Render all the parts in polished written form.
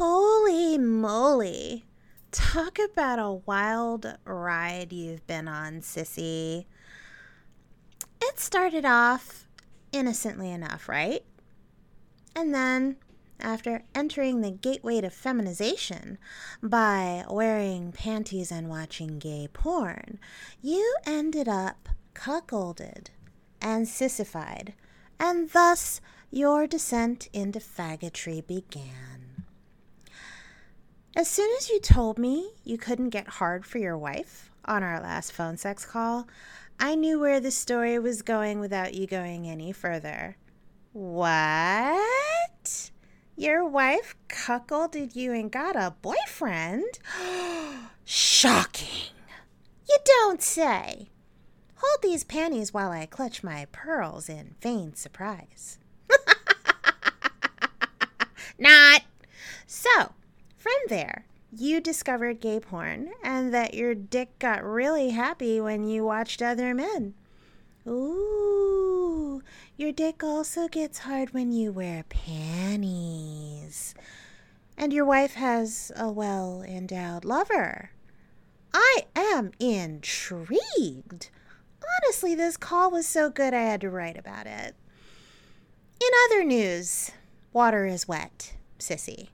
Holy moly. Talk about a wild ride you've been on, sissy. It started off innocently enough, right? And then, after entering the gateway to feminization by wearing panties and watching gay porn, you ended up cuckolded and sissified, and thus your descent into faggotry began. As soon as you told me you couldn't get hard for your wife on our last phone sex call, I knew where the story was going without you going any further. What? Your wife cuckolded you and got a boyfriend? Shocking. You don't say. Hold these panties while I clutch my pearls in vain surprise. Not. So, from there, you discovered gay porn and that your dick got really happy when you watched other men. Ooh, your dick also gets hard when you wear panties. And your wife has a well-endowed lover. I am intrigued. Honestly, this call was so good I had to write about it. In other news, water is wet, sissy.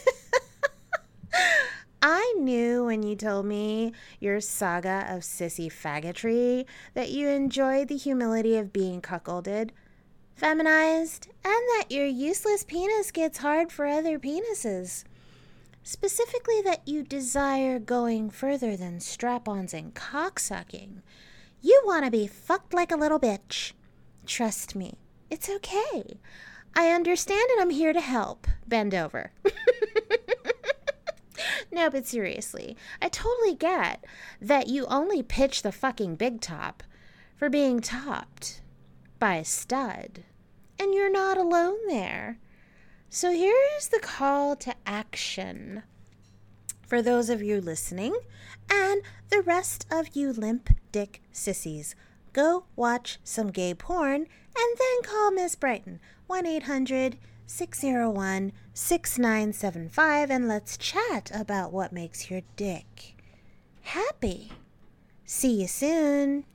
I knew when you told me your saga of sissy faggotry that you enjoyed the humility of being cuckolded, feminized, and that your useless penis gets hard for other penises. Specifically that you desire going further than strap-ons and cocksucking. You want to be fucked like a little bitch. Trust me, it's okay. I understand and I'm here to help. Bend over. No, but seriously, I totally get that you only pitch the fucking big top for being topped by a stud. And you're not alone there. So here's the call to action for those of you listening and the rest of you limp dick sissies. Go watch some gay porn and then call Miss Brighton, 1-800-601-6975, and let's chat about what makes your dick happy. See you soon.